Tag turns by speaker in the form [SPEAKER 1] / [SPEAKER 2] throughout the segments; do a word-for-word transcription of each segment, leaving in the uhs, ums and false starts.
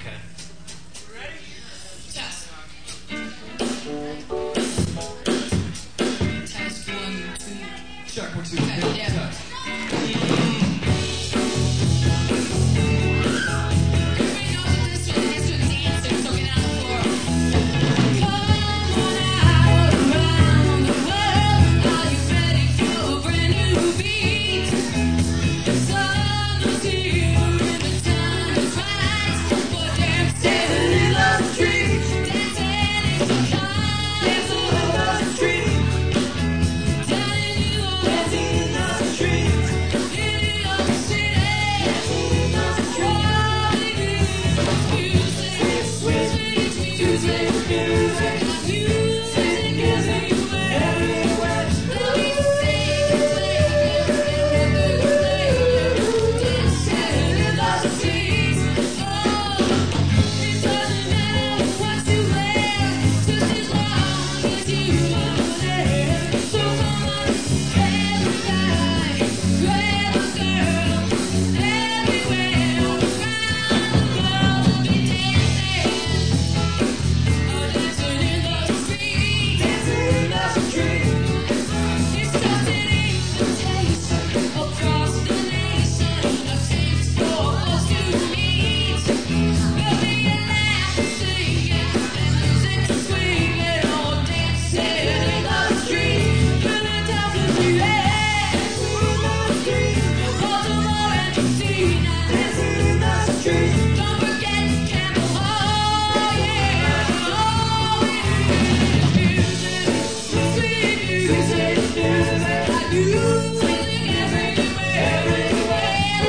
[SPEAKER 1] Okay.
[SPEAKER 2] Ready? Test. Test one, two.
[SPEAKER 3] Check one, two.
[SPEAKER 2] Okay, yeah.
[SPEAKER 3] Test.
[SPEAKER 2] Everybody knows that this one has to dance, so get on the floor. Come on out around the world. Are you ready for a brand new beat? The sun is here and the time is right for dancing in the street. Dancing is the kind of the street. Telling you all dancing in the street. In New York City. Dancing in the street. Music, sweet, sweet, sweet music, music, music everywhere, everywhere. Let me see you play, dancing in the street. Oh, it doesn't matter what you wear, just as long as you are there. So come on, every guy, grab a girl, everywhere around the world, be dancing, oh, dancing in the street, dancing in the street. It's just an invitation across the nation, a chance for us to meet. There'll be a laugh and singing, and music swinging, oh, dancing in the street. Philadelphia, dancing in the street. Baltimore and Christina, dancing in the street. Don't forget Campbell Hall, yeah, oh, yeah. Music, sweet music, music, like music everywhere, everywhere.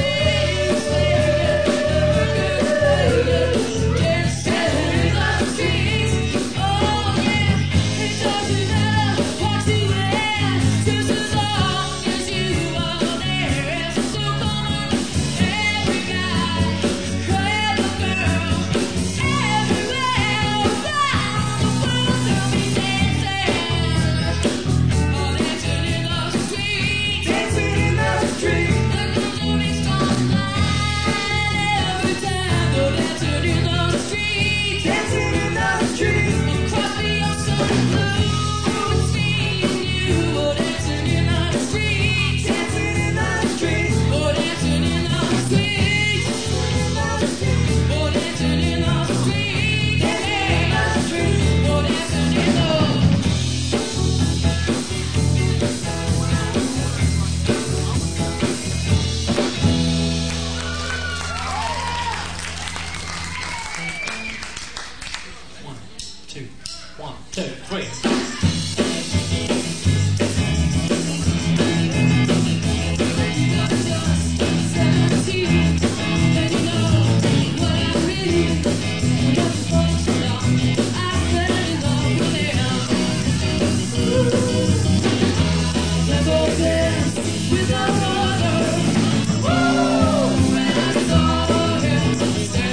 [SPEAKER 2] Dancing in the street, oh yeah. It doesn't matter what you wear, just as long as you are there. So come on, every guy, grab a girl, everywhere around the world, they'll be dancing, oh, dancing in the street, dancing in the street. Look at the movie stars line every time, oh, dancing in the street, dancing in the street. Across the ocean blue, seeing you, oh, dancing in the street, dancing in the street, oh, dancing in the street, oh, dancing in the street, dancing in the street, oh, dancing in the.
[SPEAKER 1] One, two, one, two, three.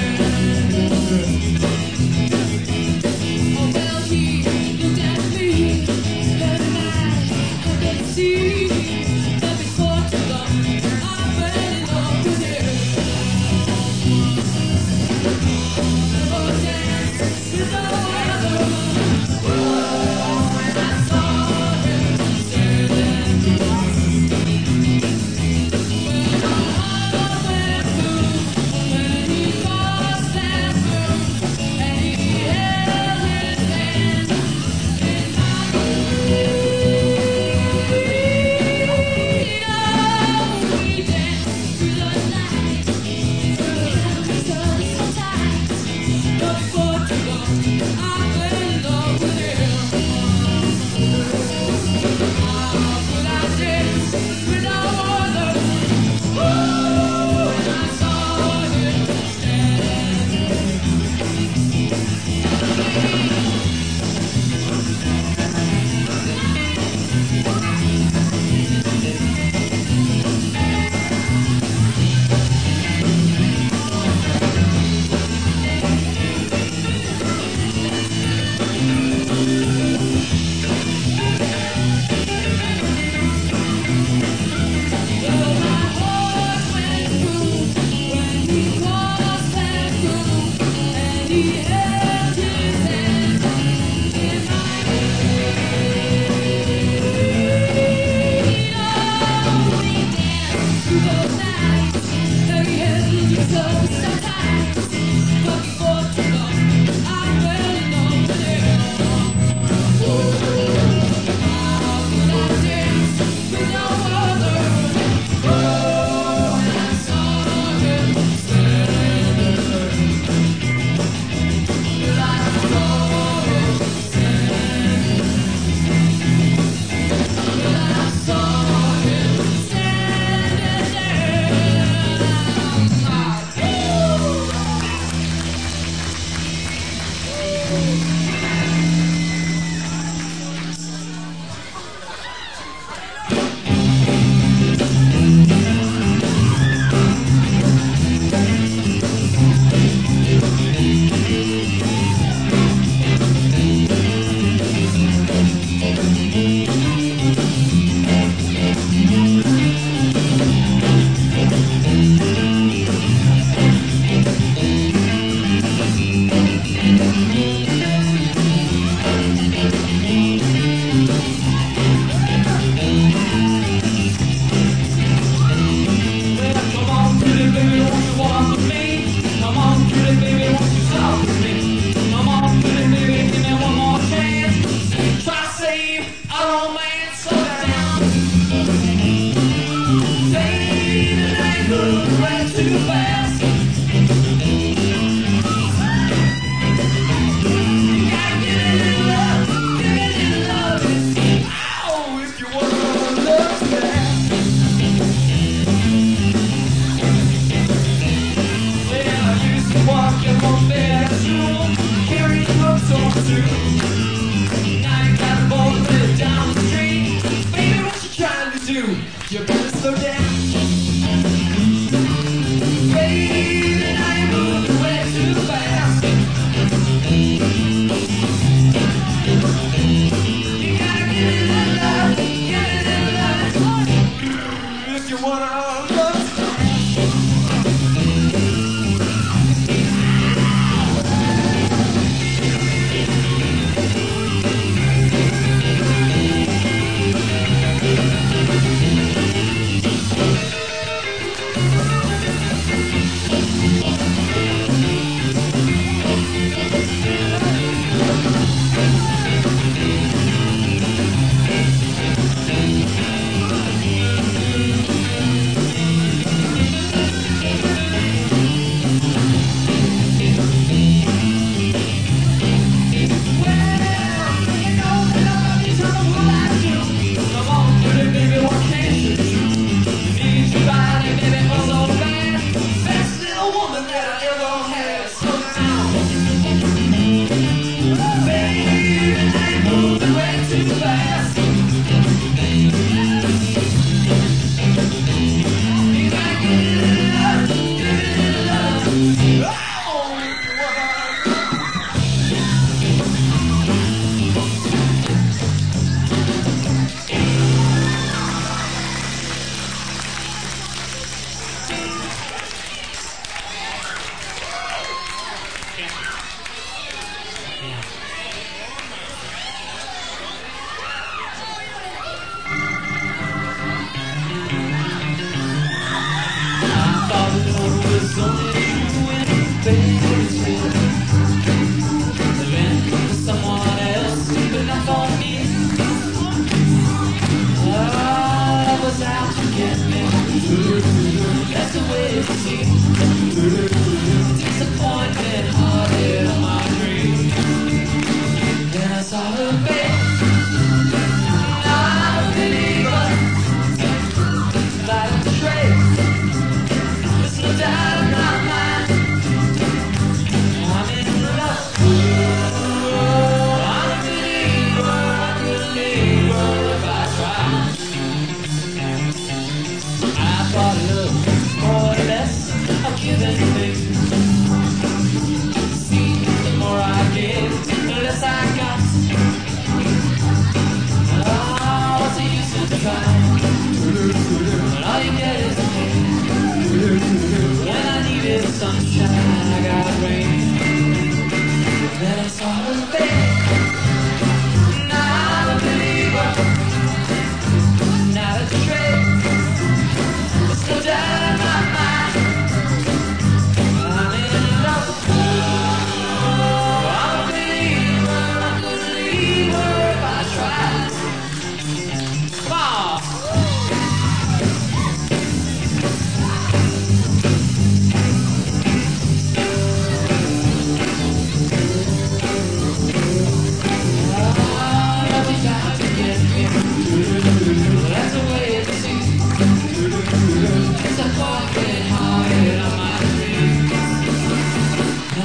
[SPEAKER 2] Oh, well, he looked at me. You better slow down. Baby, now you're moving way too fast. You gotta give it a love, give it a love. If you wanna love. Love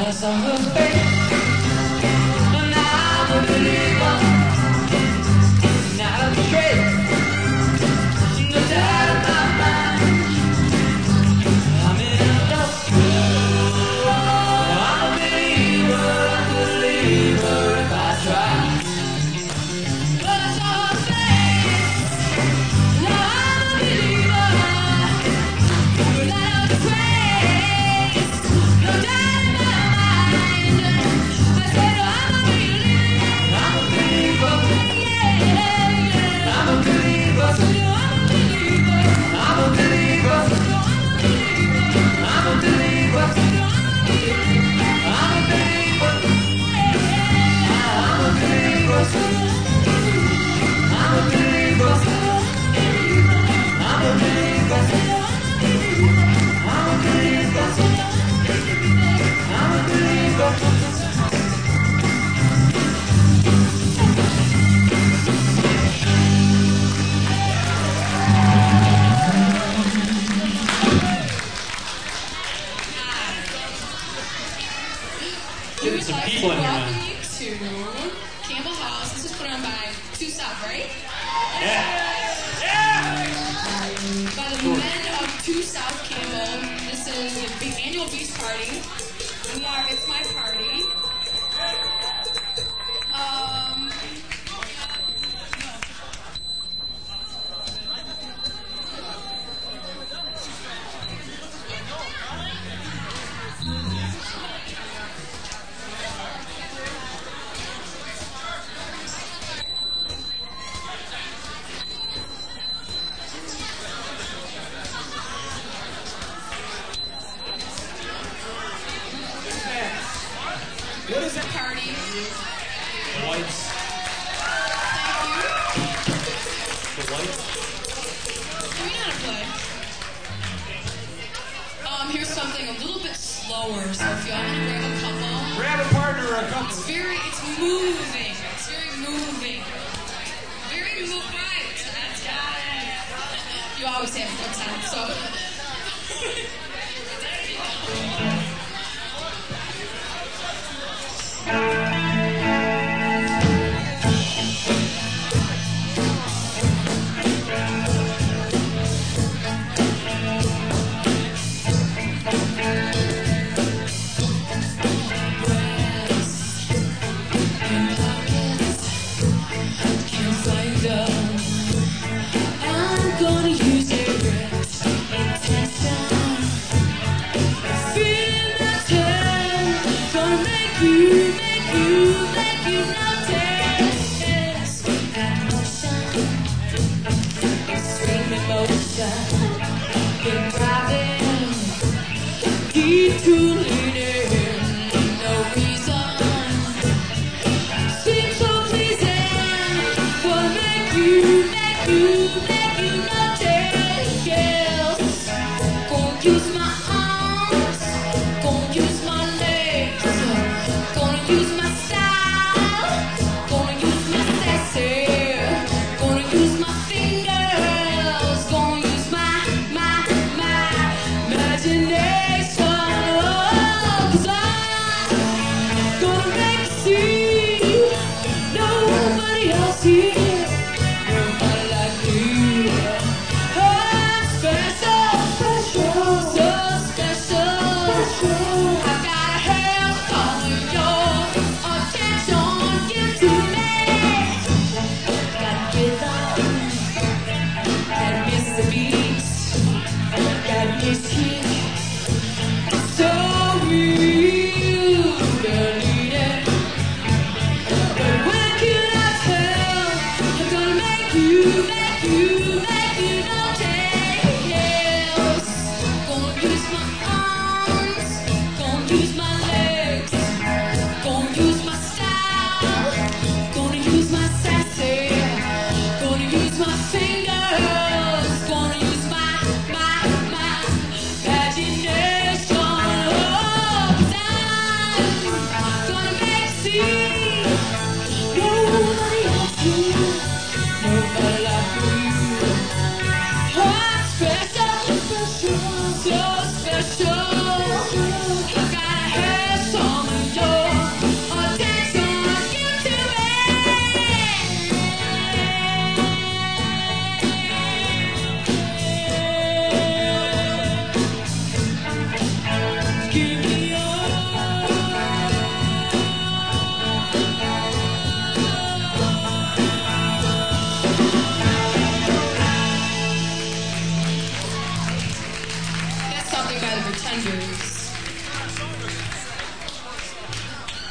[SPEAKER 1] I saw her face, and I'm a believer, not a trace, no doubt in my mind. I'm in love. I'm a believer, a believer if I try. But I saw her face, now I'm a believer, without a trace, no doubt.
[SPEAKER 2] We would like to welcome you to Campbell House. This was put on by Two South, right?
[SPEAKER 1] Yeah. Yeah.
[SPEAKER 2] By the men of Two South Campbell. This is the annual Beast Party. We are, it's my party. Um,
[SPEAKER 1] What is that?
[SPEAKER 2] party.
[SPEAKER 1] The lights.
[SPEAKER 2] Thank
[SPEAKER 1] The lights.
[SPEAKER 2] you. Can we know how to play? Um, here's something a little bit slower, so if y'all want to grab a couple.
[SPEAKER 1] Grab a partner or a couple.
[SPEAKER 2] It's very, it's moving. It's very moving. Very moving. Right. That's got it. You always have a good time, so. I'm gonna use it. Use my arms, gonna use my legs, gonna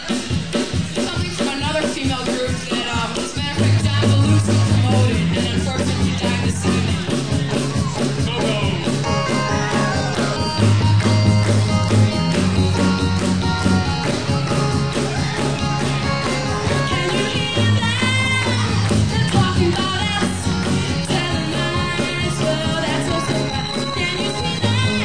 [SPEAKER 2] Something from another female group that, um, as a matter of fact, John Belushi promoted and unfortunately died this evening. Can you hear that? They're talking about us, telling lies. Well, that's no surprise. Can you see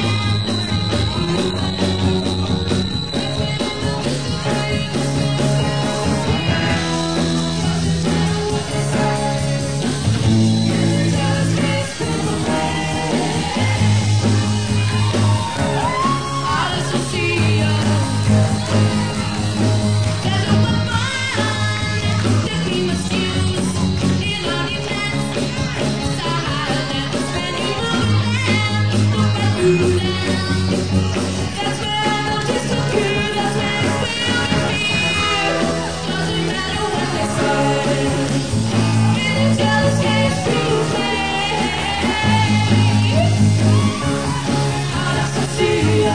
[SPEAKER 2] that's where they'll disappear, that's where it will appear. Doesn't matter what they say, it just gets to play. Out of Cecilia.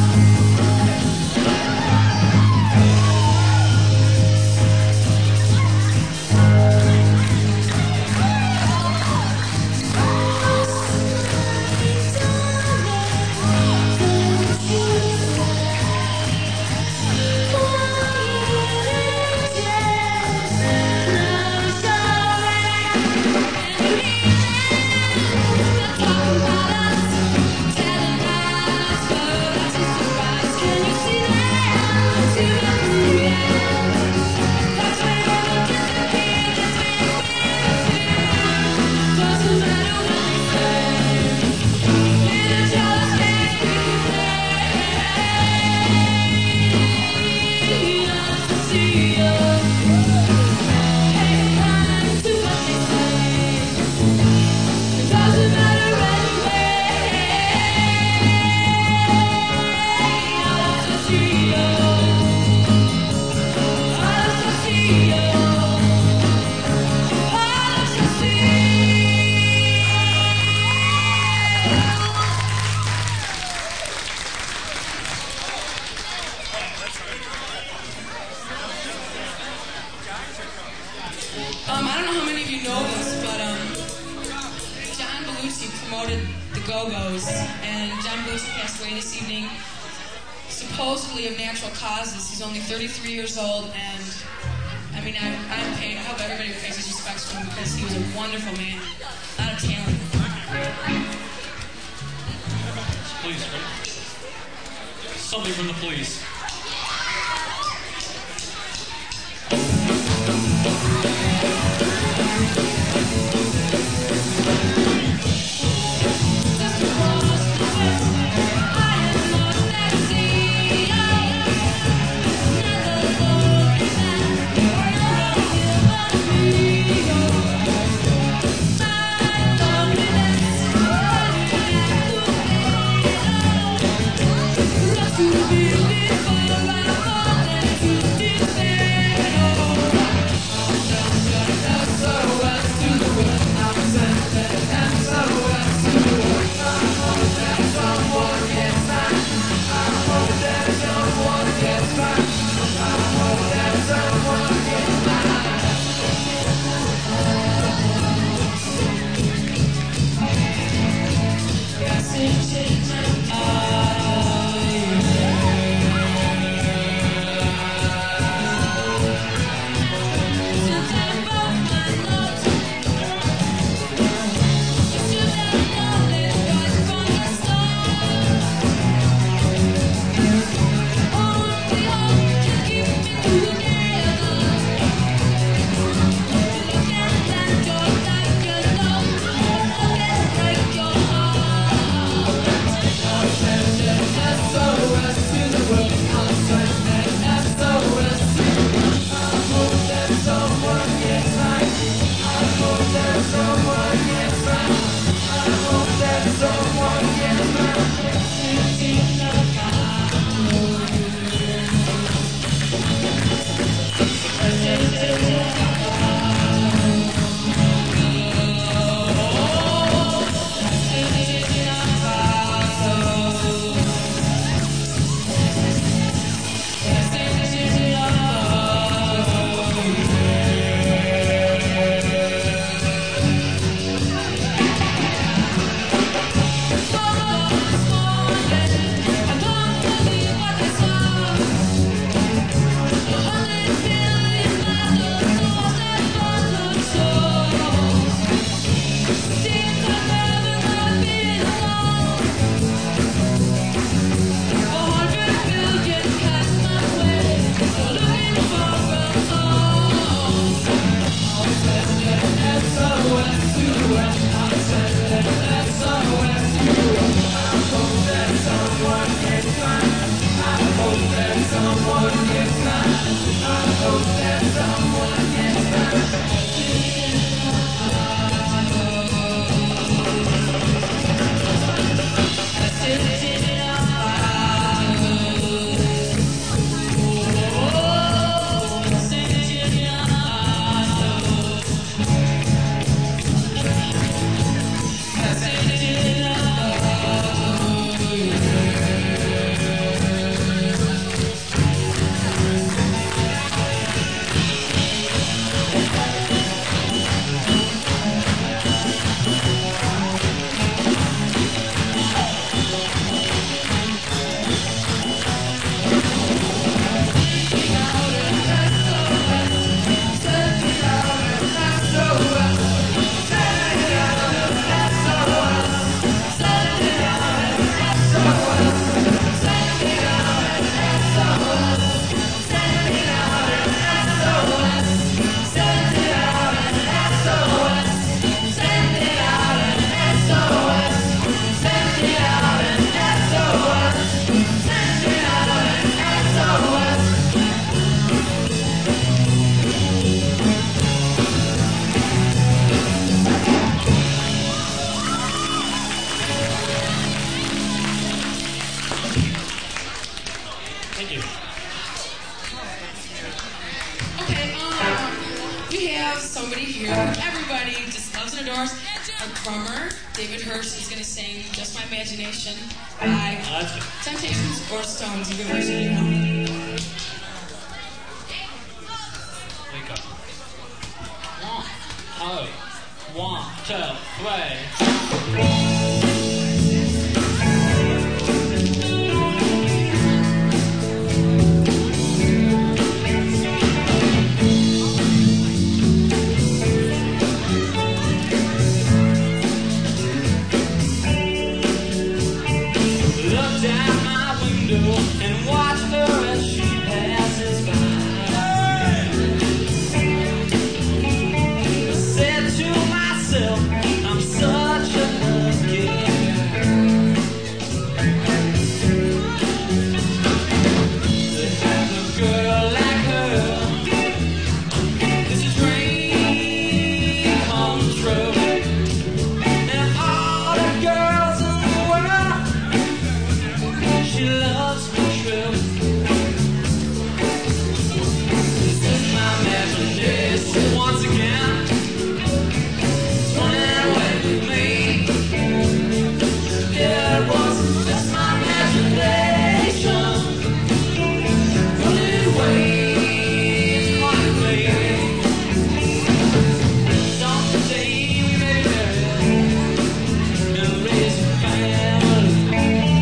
[SPEAKER 2] Um, I don't know how many of you know this, but um, John Belushi promoted the Go-Go's, and John Belushi passed away this evening, supposedly of natural causes. He's only thirty-three years old, and I mean, I, I, pay, I hope everybody pays his respects to him because he was a wonderful man, a lot of talent.
[SPEAKER 3] Please, somebody from the police.
[SPEAKER 2] To be we have somebody here who everybody just loves and adores. A drummer, David Hirsch, is going to sing Just My Imagination by
[SPEAKER 3] That's it.
[SPEAKER 2] Temptations or Stones. You can version, you know.
[SPEAKER 3] Wake up. One, oh, one, two, three. Looked out my window and watched her as she passes by. Said to myself, I'm such a lucky guy to have a girl like her. It's a dream come true. And all the girls in the world, she loves me true. This is my imagination once again. It's running away with me. Yeah, it was just my imagination. Running away, running away. Someday we may marry and raise a family.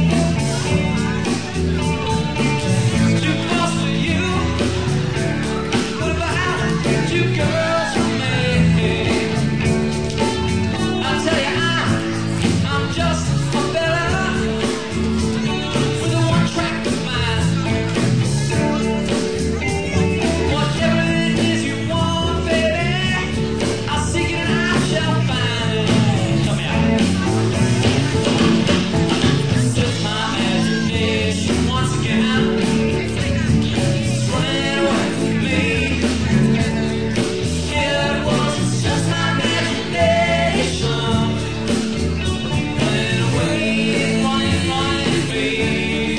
[SPEAKER 3] Too close to you. What about two girls from me? I tell you, I'm, I'm just a fella with a one-track mind. Whatever it is you want, baby, I'll seek it and I shall find it. Come here. It's just my imagination once again. It's running away with me. Yeah, it was just my imagination. Running away, running, running with me.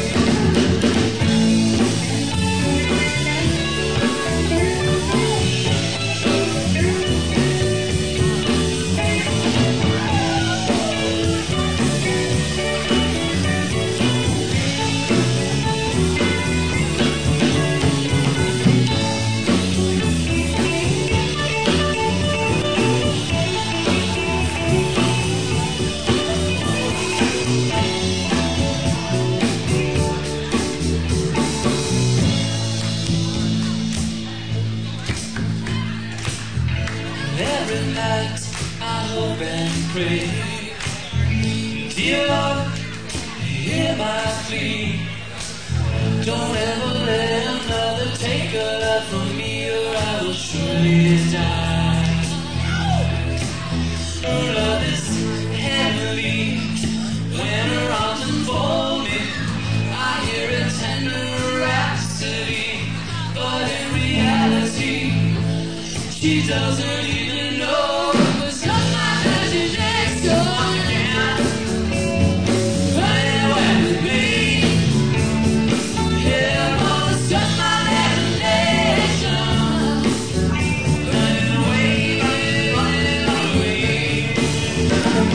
[SPEAKER 3] Every night I hope and pray, dear Lord, hear my plea. Don't ever let another take a life from me, or I will surely die. Her love is heavenly when her arms enfold me. I hear a tender rhapsody, but in reality, she doesn't even know. It was just my imagination again. Running away with me. Yeah, it was just my imagination. Running away, running, running away.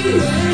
[SPEAKER 2] you.